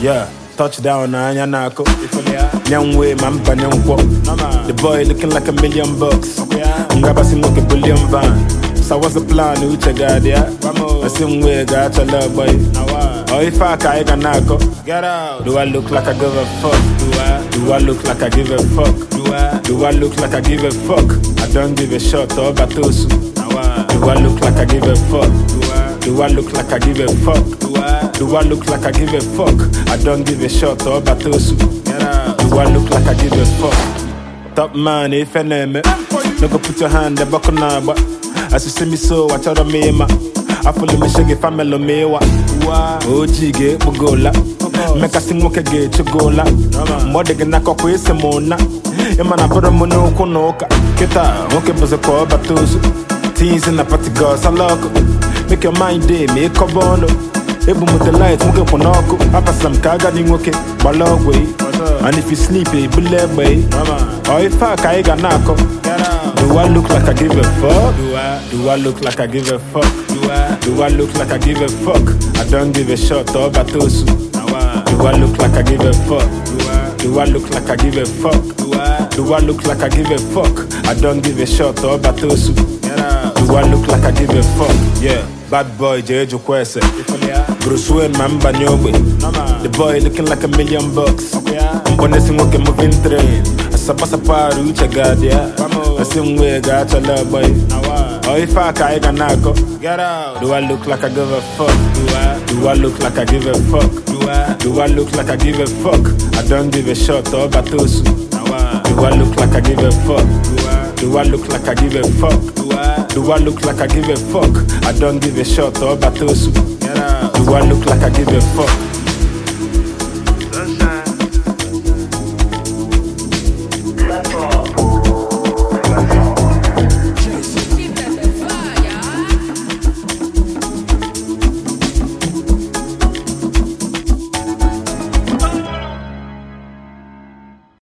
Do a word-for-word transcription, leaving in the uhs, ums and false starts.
Yeah, touchdown na anya nako. Young way, man, Panyonko. The boy looking like a million bucks. Ngabasi moke billion van. So what's the plan? Who check out there? The same way, got your love boy. Oh, if I can't nako. Get out. Do I look like I give a fuck? Do I? Do I look like I give a fuck? Do I? Do I look like I give a fuck? I don't give a shot or batosu. Do I look like I give a fuck? Do I? Do I look like I give a fuck? Do I? Do I look like I give a fuck? I don't give a shot or batosu. Do I look like I give a fuck? Top man, if I name it. No go put your hand the buckle now, but as you see me so, I tell me ma. I follow me shaggy family me wa. O G get bugola. Make a sing walk a gate to gola. More than a cock with some mona. Emana put a mono konoka. Kita, okay, was a call batosu. Teens in the party girls, I love. Make your mind day, make a bono. Ebu with the lights, muke ponoko. Apa some kaga ni muke, balog way. And if you sleep, it be led way. Or if I kaiga nako. Do I look like I give a fuck? Do I? Do I look like I give a fuck? Do I? Do I look like I give a fuck? I don't give a shot or batosu. Do I look like I give a fuck? Do I? Do I look like I give a fuck? Do I? Do I look like I give a fuck? I don't give a shot or batosu. Do I look like I give a fuck? Yeah. Bad boy, Jeju Kwese. Bruce Wayne, man, Banyobe. The boy looking like a million bucks. I'm gonna sing okay, moving train. I suppose a part of a guardia. I sing way, got your love boy. Or if I can't nako. Get out. Do I look like I give a fuck? Do I? Do I look like I give a fuck? Do I? Do I look like I give a fuck? I don't give a shot or batosu. Do I look like I give a fuck? Do I? Do I look like I give a fuck? Do I? Do I look like I give a fuck? I don't give a shot or batosu. Do I look like I give a fuck?